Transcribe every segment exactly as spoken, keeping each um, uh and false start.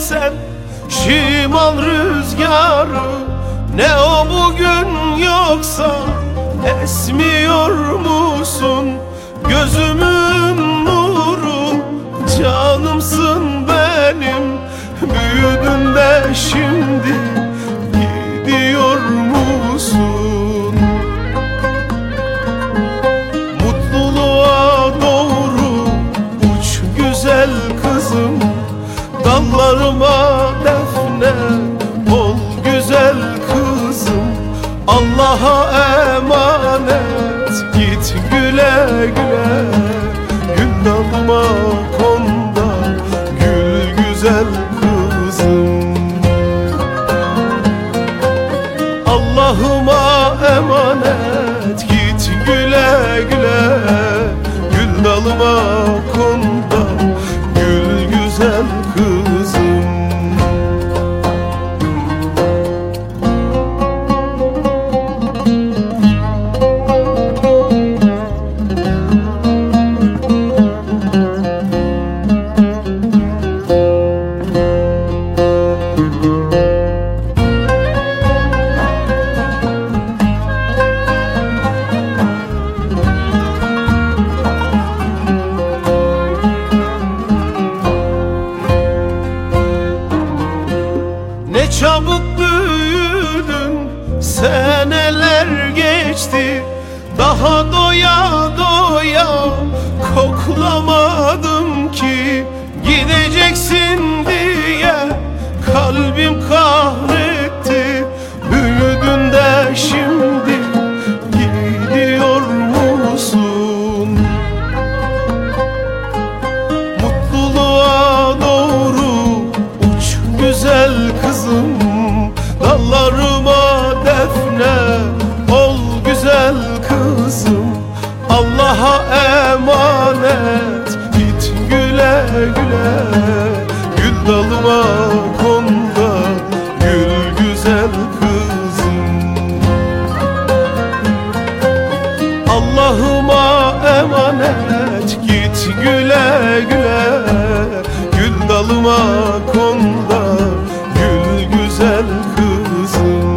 esen şimal rüzgarı, ne o bugün yoksa esmiyor musun? Gözümün nuru, canımsın benim, büyüdün de şimdi gidiyor musun? Mutluluğa doğru uç güzel kızım, dallarıma defne ol güzel kızım. Allah'a emanet git güle güle, gül dalıma kon da gül güzel kızım. Allah'ıma emanet git güle güle, gül dalıma kon da gül güzel kızım. Ne çabuk büyüdün, seneler geçti, daha doya doya koklamadım ki. Gideceksin diye kalbim kahretti, büyüdün de şimdi gidiyor musun? Mutluluğa doğru uç güzel kızım, dallarıma defne ol güzel kızım. Allah'a emanet git güle güle, gül dalıma kon da gül güzel kızım. Allah'ıma emanet git güle güle, gül dalıma kon da gül güzel kızım.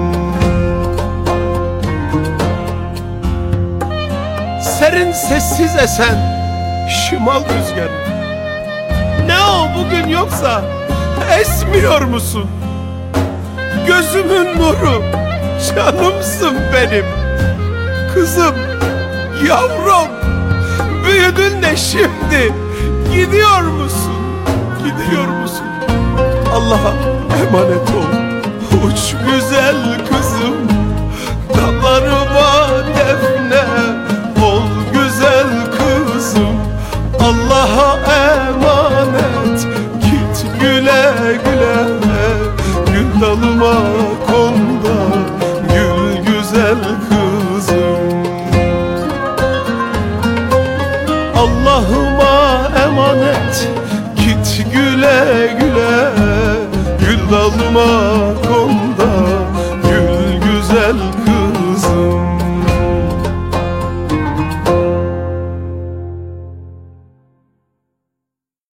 Serin sessiz esen şimal rüzgarı, ne o bugün yoksa esmiyor musun? Gözümün nuru, canımsın benim, kızım, yavrum, büyüdün de şimdi gidiyor musun? Gidiyor musun? Allah'a emanet ol uç güzel kızım, dallarıma defne ol güzel kızım. Allah'a emanet git güle güle, gül dalıma kon da gül güzel kızım. Allah'ıma emanet git güle güle, gül dalıma kon da gül güzel kızım.